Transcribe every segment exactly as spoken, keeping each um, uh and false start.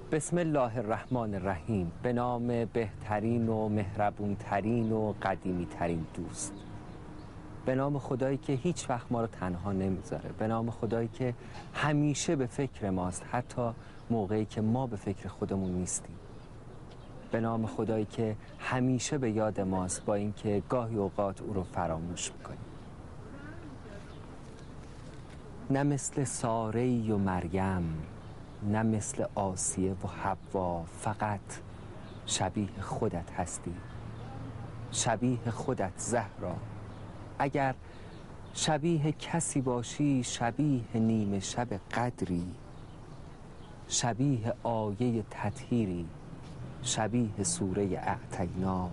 بسم الله الرحمن الرحیم. به نام بهترین و مهربونترین و قدیمی ترین دوست، به نام خدایی که هیچ وقت ما رو تنها نمیذاره، به نام خدایی که همیشه به فکر ماست حتی موقعی که ما به فکر خودمون نیستیم، به نام خدایی که همیشه به یاد ماست با اینکه گاهی اوقات او رو فراموش میکنیم. نه مثل ساره و مریم، نه مثل آسیه و حوا، فقط شبیه خودت هستی، شبیه خودت زهرا. اگر شبیه کسی باشی، شبیه نیمه شب قدری، شبیه آیه تطهیری، شبیه سوره اعطینا.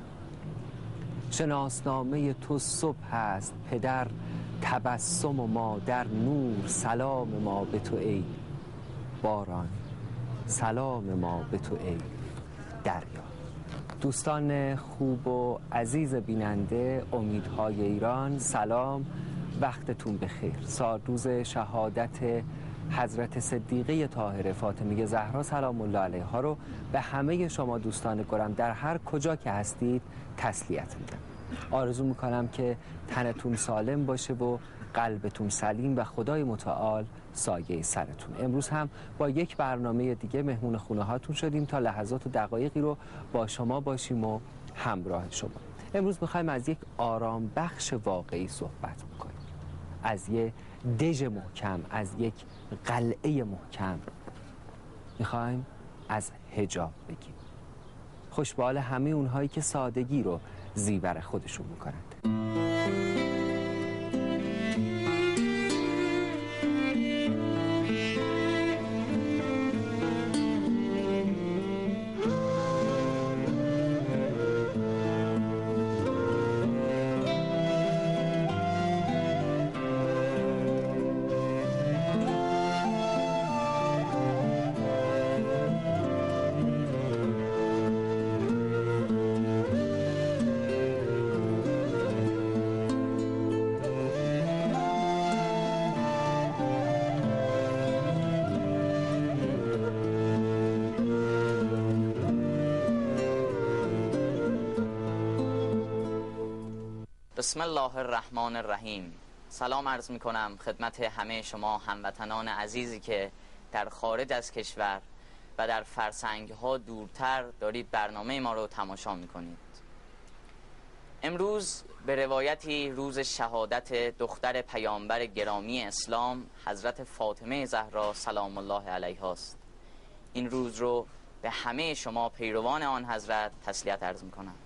شناسنامه تو صبح است پدر، تبسم و مادر نور. سلام ما به تو ای باران، سلام ما به تو ای دریا. دوستان خوب و عزیز بیننده امیدهای ایران، سلام، وقتتون بخیر. سال روز شهادت حضرت صدیقه طاهره فاطمه زهرا سلام الله علیها رو به همه شما دوستان گرم در هر کجا که هستید تسلیت میدم. آرزو میکنم که تنتون سالم باشه و قلبتون سلیم و خدای متعال سایه سرتون. امروز هم با یک برنامه دیگه مهمون خونه هاتون شدیم تا لحظات و دقایقی رو با شما باشیم و همراه شما. امروز میخوایم از یک آرام بخش واقعی صحبت میکنیم، از یک دژ محکم، از یک قلعه محکم. میخوایم از حجاب بگیم. خوشبال همه اونهایی که سادگی رو زیور خودشون میکنند. بسم الله الرحمن الرحیم. سلام عرض می کنم خدمت همه شما هموطنان عزیزی که در خارج از کشور و در فرسنگ ها دورتر دارید برنامه ما رو تماشا می کنید. امروز به روایتی روز شهادت دختر پیامبر گرامی اسلام حضرت فاطمه زهرا سلام الله علیها است. این روز رو به همه شما پیروان آن حضرت تسلیت عرض می کنم.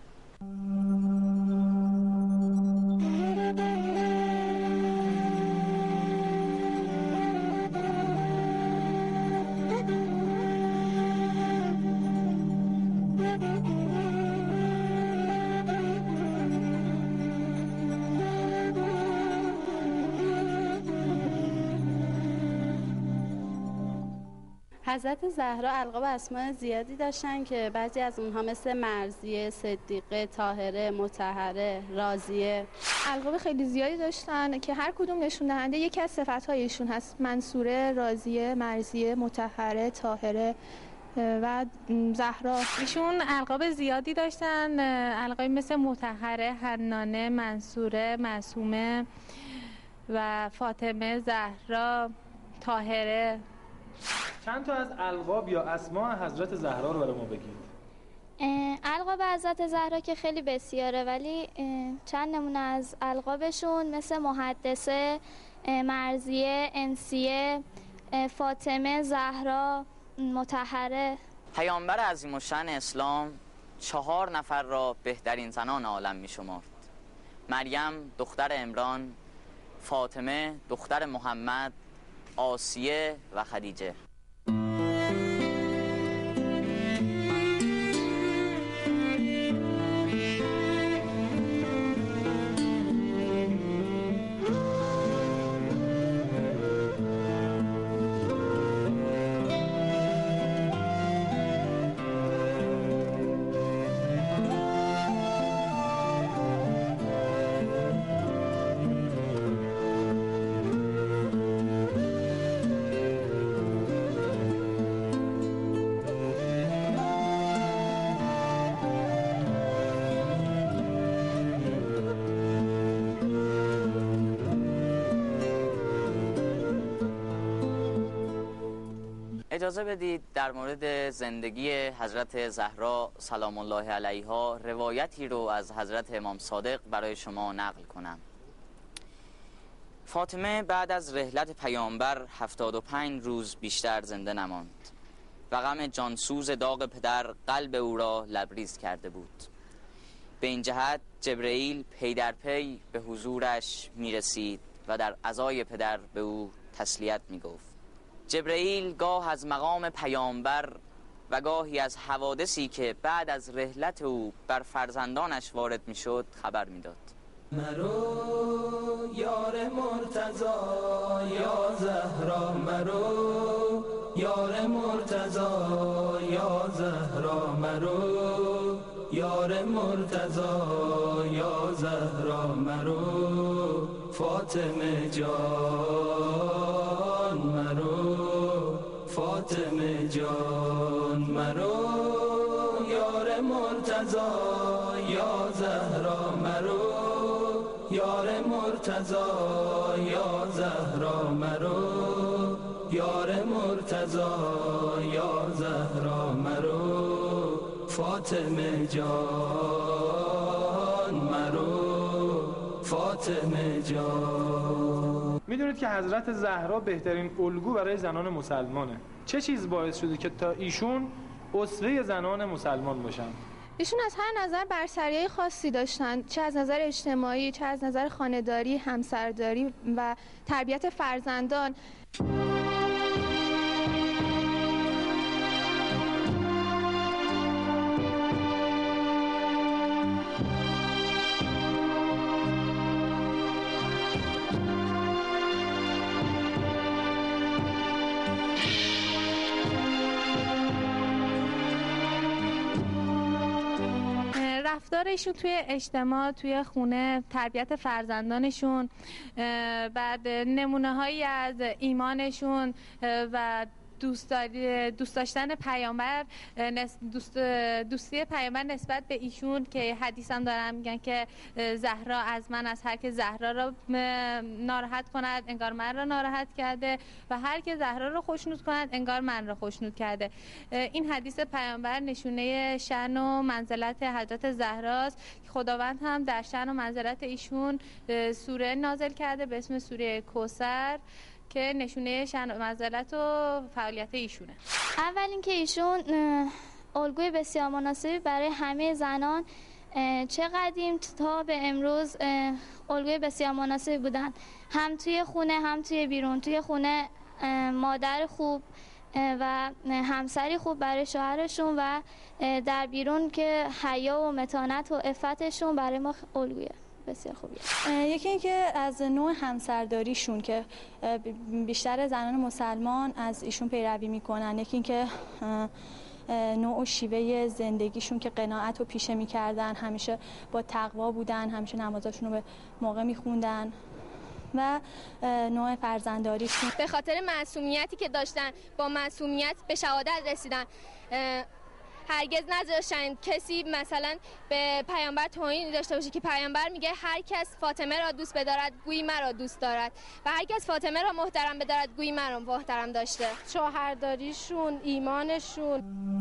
حضرت زهرا القاب اسماء زیادی داشتن که بعضی از اونها مثل مرضیه، صدیقه، طاهره، مطهره، راضیه، القاب خیلی زیادی داشتن که هر کدوم نشون دهنده یکی از صفات‌هایشون هست. منصوره، راضیه، مرضیه، مطهره، طاهره و زهرا. ایشون القاب زیادی داشتن، القابی مثل مطهره، حنانه، منصوره، معصومه و فاطمه، زهرا، طاهره. چند تا از القاب یا اسماء حضرت زهرا رو برای ما بگید. القاب حضرت زهرا که خیلی بسیاره، ولی چند نمونه از القابشون مثل محدثه، مرضیه، انسیه، فاطمه، زهرا، مطهره. پیامبر عظیم الشأن اسلام چهار نفر را بهترین زنان عالم می شمارد. مریم دختر عمران، فاطمه دختر محمد، آسیه و خدیجه. اجازه بدید در مورد زندگی حضرت زهرا سلام الله علیها روایتی رو از حضرت امام صادق برای شما نقل کنم. فاطمه بعد از رحلت پیامبر هفتاد و پنج روز بیشتر زنده نماند و غم جانسوز داغ پدر قلب او را لبریز کرده بود. به این جهت جبرئیل پی در پی به حضورش می رسید و در عزای پدر به او تسلیت می گفت. جبرئیل گاه از مقام پیامبر و گاهی از حوادثی که بعد از رحلت او بر فرزندانش وارد می شد خبر می داد. مرو یار مرتضا یا زهرا، مرو یار مرتضا یا زهرا، مرو یار مرتضا یا زهرا، مرو فاطمه جان، مرو فاطمه جان، مرو یار مرتضا یا زهرا، مرو یار مرتضا یا زهرا، مرو یار مرتضا یا زهرا، مرو فاطمه جان، مرو فاطمه جان. میدونید که حضرت زهرا بهترین الگو برای زنان مسلمانه. چه چیز باعث شده که تا ایشون اسوه زنان مسلمان باشن؟ ایشون از هر نظر برتری‌های خاصی داشتن، چه از نظر اجتماعی، چه از نظر خانه‌داری، همسرداری و تربیت فرزندان. رفتارشون توی اجتماع، توی خونه، تربیت فرزندانشون، بعد نمونه هایی از ایمانشون و دوست داری دوست داشتن پیامبر، دوست دوستی پیامبر نسبت به ایشون که حدیث هم دارن میگن که زهرا از من، از هر که زهرا را ناراحت کند انگار من را ناراحت کرده و هر که زهرا را خوشنود کند انگار من را خوشنود کرده. این حدیث پیامبر نشونه شأن و منزلت حضرت زهراست. خداوند هم در شأن و منزلت ایشون سوره نازل کرده به اسم سوره کوثر که نشونه شأن و منزلت و فعالیت ایشونه. اول اینکه ایشون الگوی بسیار مناسبی برای همه زنان چه قدیم تا به امروز الگوی بسیار مناسبی بودن، هم توی خونه هم توی بیرون. توی خونه مادر خوب و همسری خوب برای شوهرشون و در بیرون که حیا و متانت و عفتشون برای ما الگویه بسیار خوبیه. یکی اینکه از نوع همسرداریشون که بیشتر زنان مسلمان از ایشون پیروی میکنن. یکی اینکه نوع و شیوه زندگیشون که قناعت رو پیشه میکردن، همیشه با تقوا بودن، همیشه نمازاشون رو به موقع میخوندن و نوع فرزنداریشون به خاطر معصومیتی که داشتن با معصومیت به شهادت رسیدن. هرگز نذاشتن کسی مثلا به پیامبر توهین داشته باشه که پیامبر میگه هر کس فاطمه را دوست بدارد گویی مرا دوست دارد و هر کس فاطمه را محترم بدارد گویی مرا محترم داشته. شوهرداریشون، ایمانشون.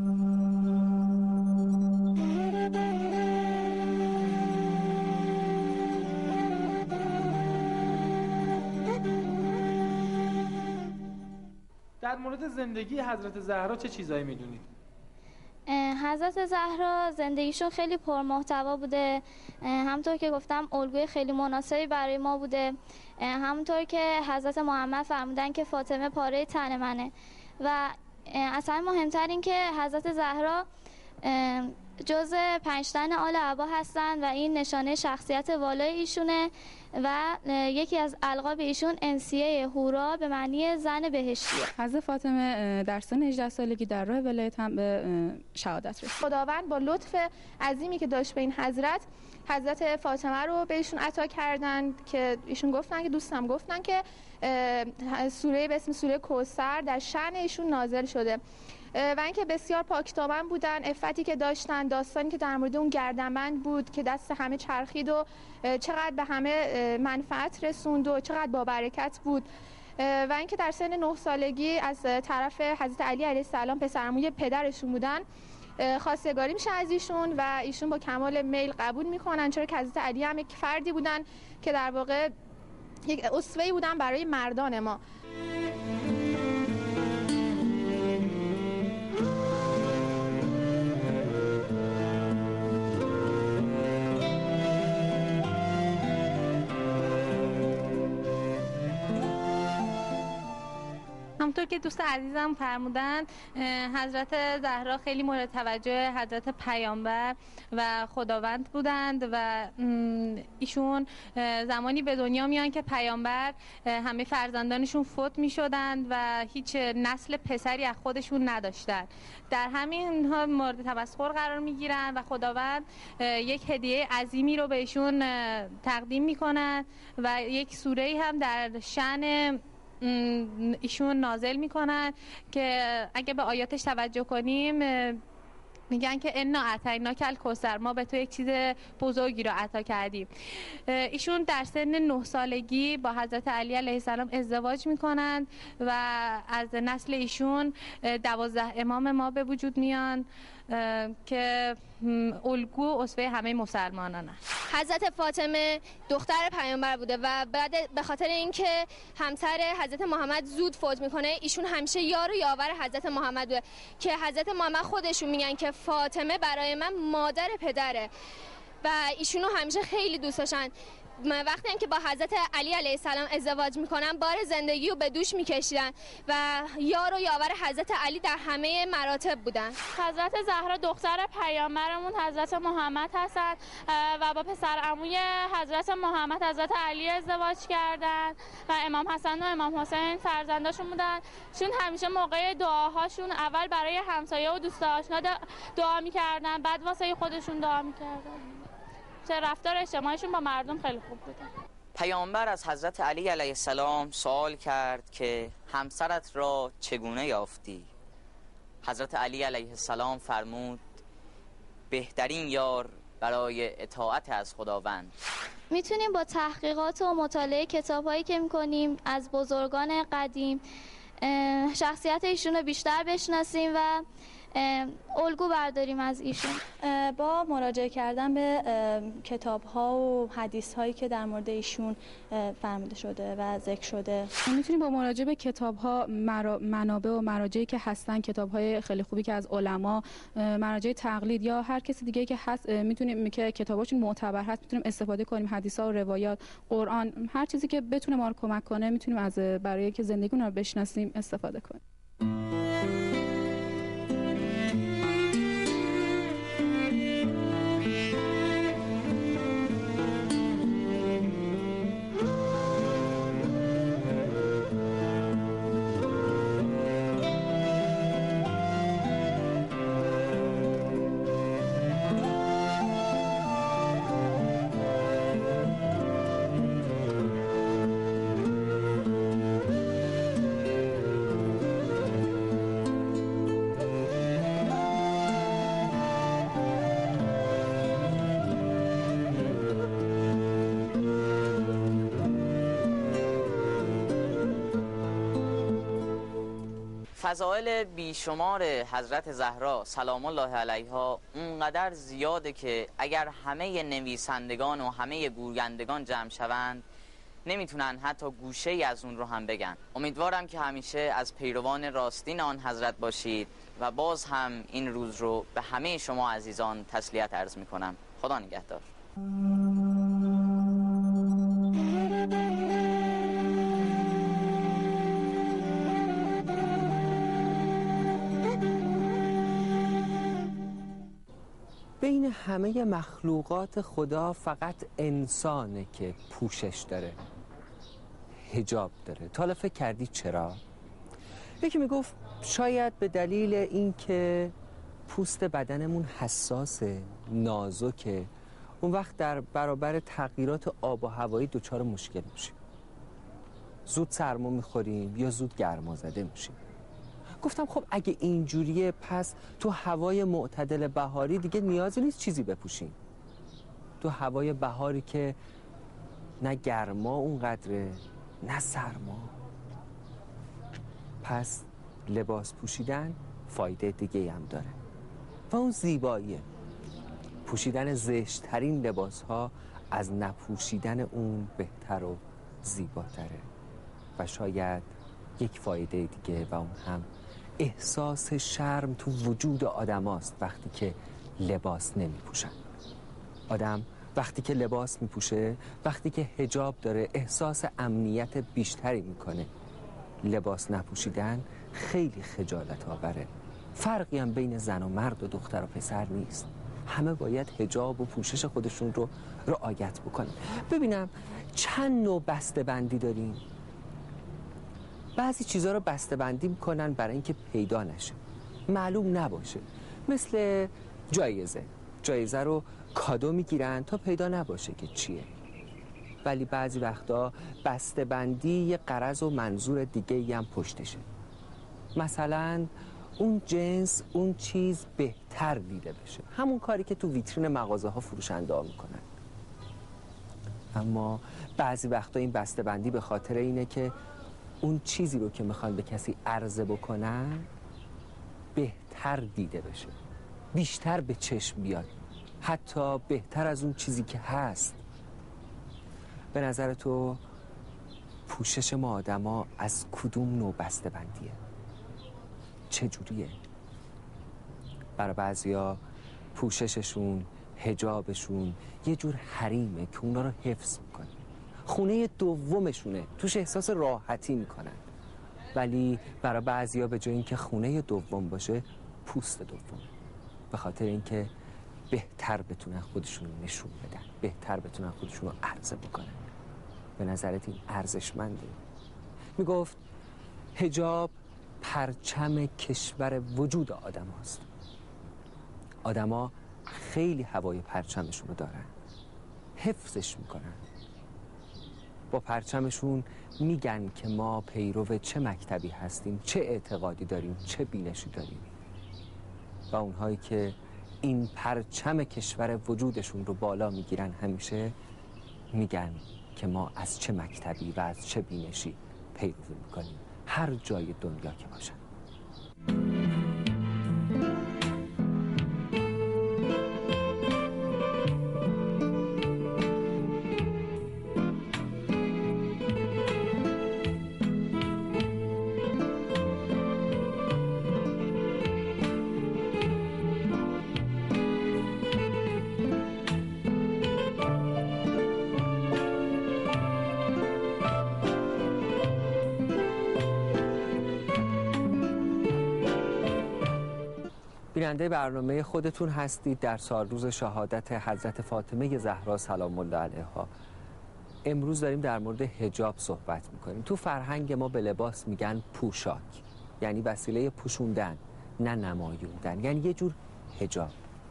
در مورد زندگی حضرت زهرا چه چیزایی میدونید؟ حضرت زهرا زندگیشون خیلی پرمحتوا بوده، همونطور که گفتم الگوی خیلی مناسبی برای ما بوده، همونطور که حضرت محمد فرمودن که فاطمه پاره تن منه و اصلا مهمتر این که حضرت زهرا جز پنج تن آل عبا هستن و این نشانه شخصیت والای ایشونه و یکی از القاب ایشون انسیه هورا به معنی زن بهشتیه. حضرت فاطمه در سن هجده سالگی در راه ولایت هم به شهادت رسید. خداوند با لطف عظیمی که داشت به این حضرت، حضرت فاطمه رو بهشون عطا کردن که ایشون گفتن که دوستم گفتن که سوره به اسم سوره کوثر در شأن ایشون نازل شده و اینکه بسیار پاکدامن بودن، عفتی که داشتن، داستانی که در مورد اون گردنبند بود که دست همه چرخید و چقدر به همه منفعت رسوند و چقدر با برکت بود و اینکه در سن نه سالگی از طرف حضرت علی علیه السلام پسرعموی پدرشون بودن خواستگاری میشه از ایشون و ایشون با کمال میل قبول میکنن، چرا که حضرت علی هم یک فردی بودن که در واقع یک اسوه‌ای بودن برای مردان ما. همونطور که دوست عزیزم فرمودن، حضرت زهرا خیلی مورد توجه حضرت پیامبر و خداوند بودند و ایشون زمانی به دنیا میان که پیامبر همه فرزندانشون فوت میشدند و هیچ نسل پسری از خودشون نداشتن. در همین ها مورد تمسخر قرار میگیرن و خداوند یک هدیه عظیمی رو بهشون تقدیم میکنن و یک سوره هم در شأن ایشون نازل میکنن که اگه به آیاتش توجه کنیم میگن که انا اعطیناک الکوثر، ما به تو یک چیز بزرگی رو عطا کردیم. ایشون در سن نه سالگی با حضرت علی علیه السلام ازدواج میکنند و از نسل ایشون دوازده امام ما به وجود میان که الگو و اسوه همه مسلمانان هست. حضرت فاطمه دختر پیامبر بوده و بعد به خاطر اینکه همسر حضرت محمد زود فوت میکنه، ایشون همیشه یار و یاور حضرت محمد بوده که حضرت محمد خودشون میگن که فاطمه برای من مادر پدره و ایشونو همیشه خیلی دوست داشتن. وقتی هم که با حضرت علی علیه السلام ازدواج میکنن، بار زندگی رو به دوش میکشیدن و یار و یاور حضرت علی در همه مراتب بودن. حضرت زهرا دختر پیامبرمون حضرت محمد هستن و با پسر عموی حضرت محمد حضرت علی ازدواج کردن و امام حسن و امام حسین فرزنداشون بودن. چون همیشه موقع دعاهاشون اول برای همسایه و دوست آشنا دعا میکردن، بعد واسه خودشون دعا میکردن. چه رفتار اجتماعیشون با مردم خیلی خوب بوده. پیامبر از حضرت علی علیه السلام سوال کرد که همسرت را چگونه یافتی؟ حضرت علی علیه السلام فرمود بهترین یار برای اطاعت از خداوند. میتونیم با تحقیقات و مطالعه کتاب‌هایی که می‌کنیم از بزرگان قدیم شخصیت ایشون رو بیشتر بشناسیم و الگو برداریم از ایشون. با مراجعه کردن به کتاب ها و حدیث هایی که در مورد ایشون فرموده شده و ذکر شده، میتونیم با مراجعه به کتاب ها منابع و مراجعی که هستن، کتاب های خیلی خوبی که از علما، مراجع تقلید یا هر کسی دیگه که هست، میتونیم که کتاباشون معتبر هست میتونیم استفاده کنیم. حدیث ها و روایات، قرآن، هر چیزی که بتونه ما رو کمک کنه میتونیم از برای که زندگیمون رو بشناسیم استفاده کنیم. فضائل بیشمار حضرت زهرا سلام الله علیها اونقدر زیاده که اگر همه نویسندگان و همه گویندگان جمع شوند نمیتونن حتی گوشه ای از اون رو هم بگن. امیدوارم که همیشه از پیروان راستین آن حضرت باشید و باز هم این روز رو به همه شما عزیزان تسلیت عرض میکنم. خدا نگهدار. بین همه مخلوقات خدا فقط انسانه که پوشش داره، حجاب داره. تا حالا فکر کردی چرا؟ یکی میگفت شاید به دلیل اینکه پوست بدنمون حساسه، نازکه، اون وقت در برابر تغییرات آب و هوایی دچار مشکل میشیم. زود سرما میخوریم یا زود گرما زده میشیم. گفتم خب اگه اینجوریه پس تو هوای معتدل بهاری دیگه نیازی نیست چیزی بپوشیم. تو هوای بهاری که نه گرما اونقدره نه سرما، پس لباس پوشیدن فایده دیگه هم داره و اون زیباییه. پوشیدن زشت‌ترین لباس‌ها از نپوشیدن اون بهتر و زیباتره. و شاید یک فایده دیگه و اون هم احساس شرم تو وجود آدم هاست وقتی که لباس نمی پوشن. آدم وقتی که لباس می پوشه، وقتی که حجاب داره، احساس امنیت بیشتری میکنه. لباس نپوشیدن خیلی خجالت آوره. فرقی هم بین زن و مرد و دختر و پسر نیست. همه باید حجاب و پوشش خودشون رو رعایت بکنن. ببینم چند نوع بسته‌بندی داریم. بعضی چیزها رو بسته‌بندی میکنن برای اینکه پیدا نشه، معلوم نباشه. مثل جایزه جایزه رو کادو میگیرن تا پیدا نباشه که چیه. ولی بعضی وقتا بسته‌بندی یه غرض و منظور دیگه هم پشتشه. مثلا اون جنس، اون چیز بهتر دیده بشه. همون کاری که تو ویترین مغازه ها فروشنده ها میکنن. اما بعضی وقتا این بسته‌بندی به خاطر اینه که اون چیزی رو که میخوان به کسی عرضه بکنن بهتر دیده بشه، بیشتر به چشم بیاد، حتی بهتر از اون چیزی که هست. به نظر تو پوشش ما آدما از کدوم نوع بسته‌بندیه؟ چجوریه؟ برای بعضیا پوشششون، حجابشون یه جور حریمه که اونا رو حفظ میکنه. خونه دومشونه، توش احساس راحتی میکنن. ولی برای بعضیا به جای اینکه خونه دوم باشه، پوست دوم. به خاطر اینکه بهتر بتونن خودشون رو نشون بدن، بهتر بتونن خودشون رو عرضه بکنن. به نظرت این ارزشمنده؟ میگفت حجاب پرچم کشور وجود آدم هاست. آدم ها خیلی هوای پرچمشون رو دارن، حفظش میکنن. با پرچمشون میگن که ما پیرو چه مکتبی هستیم، چه اعتقادی داریم، چه بینشی داریم. و اونهایی که این پرچم کشور وجودشون رو بالا میگیرن همیشه میگن که ما از چه مکتبی و از چه بینشی پیروی میکنیم، هر جای دنیا که باشن. بیننده برنامه خودتون هستید در سال روز شهادت حضرت فاطمه زهرا سلام الله علیها. امروز داریم در مورد حجاب صحبت میکنیم. تو فرهنگ ما به لباس میگن پوشاک، یعنی وسیله پوشوندن، نه نمایوندن، یعنی یه جور حجاب.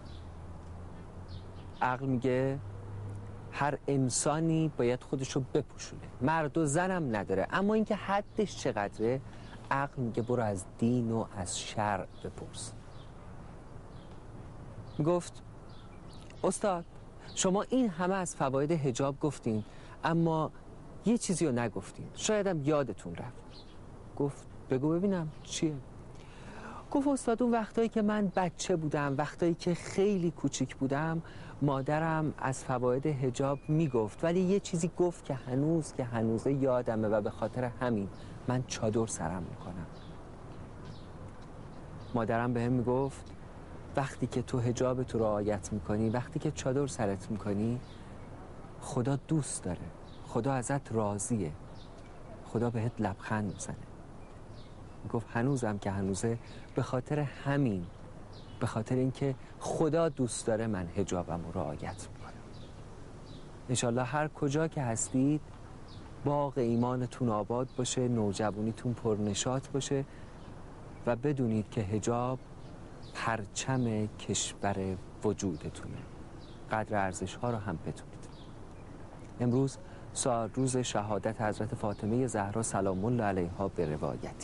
عقل میگه هر انسانی باید خودشو بپوشونه، مرد و زنم نداره. اما اینکه حدش چقدره، عقل میگه برو از دین و از شرع بپرس. گفت استاد شما این همه از فواید حجاب گفتین اما یه چیزی رو نگفتین، شایدم یادتون رفت. گفت بگو ببینم چیه؟ گفت استاد اون وقتایی که من بچه بودم، وقتایی که خیلی کوچیک بودم، مادرم از فواید حجاب میگفت، ولی یه چیزی گفت که هنوز که هنوزه یادمه و به خاطر همین من چادر سرم میکنم. مادرم بهم میگفت وقتی که تو حجاب تو رعایت میکنی، وقتی که چادر سرت میکنی، خدا دوست داره، خدا ازت راضیه، خدا بهت لبخند میزنه. گفت هنوزم که هنوزه به خاطر همین، به خاطر اینکه خدا دوست داره من حجابم رو رعایت میکنم. انشالله هر کجا که هستید باغ ایمانتون آباد باشه، نوجوانیتون پرنشاط باشه و بدونید که حجاب پرچم کشور وجودتونه. قدر ارزش ها رو هم بدونید. امروز سال روز شهادت حضرت فاطمه زهرا سلام الله علیها به روایتی،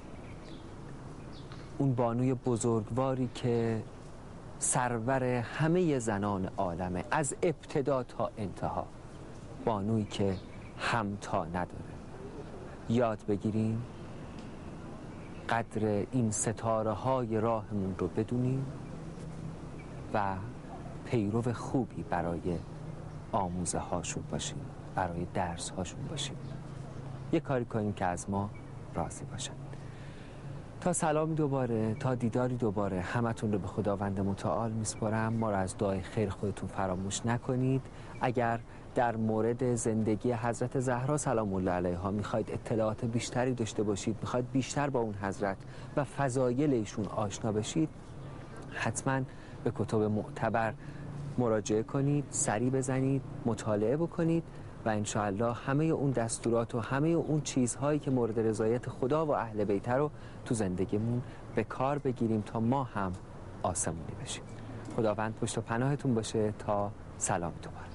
اون بانوی بزرگواری که سرور همه زنان عالمه، از ابتدا تا انتها، بانویی که همتا نداره. یاد بگیریم قدر این ستاره های راهمون رو بدونیم و پیرو خوبی برای آموزه هاشون باشیم، برای درس هاشون باشیم. یه کاری کنیم که از ما راضی باشن. تا سلامی دوباره، تا دیداری دوباره، همتون رو به خداوند متعال میسپارم. ما رو از دعای خیر خودتون فراموش نکنید. اگر در مورد زندگی حضرت زهرا سلام الله علیها میخواید اطلاعات بیشتری داشته باشید، میخواید بیشتر با اون حضرت و فضایل ایشون آشنا بشید، حتما به کتب معتبر مراجعه کنید، سری بزنید، مطالعه بکنید و انشاءالله همه اون دستورات و همه اون چیزهایی که مورد رضایت خدا و اهل بیت رو تو زندگیمون به کار بگیریم تا ما هم آسمونی بشیم. خداوند پشت و پناهتون باشه. تا سلام دوباره.